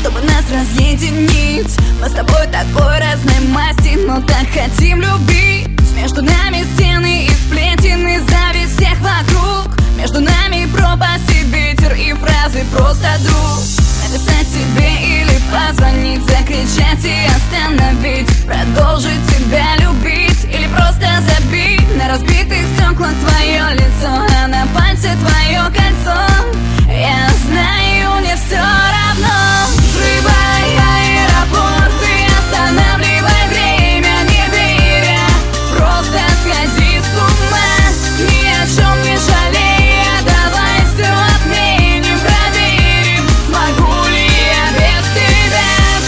чтобы нас разъединить. Мы с тобой такой разной масти, но так хотим любить. Между нами стены и сплетены, зависть всех вокруг. Между нами пропасть и ветер, и фразы просто друг. Написать тебе или позвонить, закричать и остановить, продолжить тебя любить или просто забить. На разбитых стеклах твое лицо, а на пальце твое кольцо. Я знаю, мне все равно. Взрывай аэропорт и останавливай время, не веря. Просто сходи с ума, ни о чем не жалея. Давай все отменим, проверим, смогу ли я без тебя.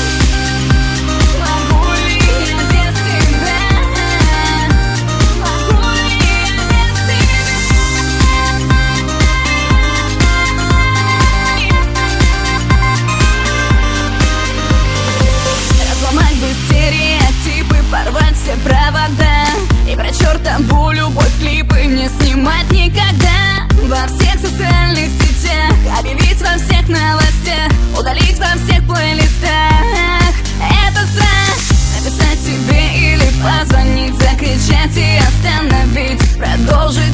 Смогу ли я без тебя. Смогу ли я без тебя. Разломать бы стереотипы, порвать все провода и про чертову любовь клипы не снимать никогда. Во всех социальных сетях объявить во всех новостях, удалить во всех плейлистах. Это страх. Написать тебе или позвонить, закричать и остановить, продолжить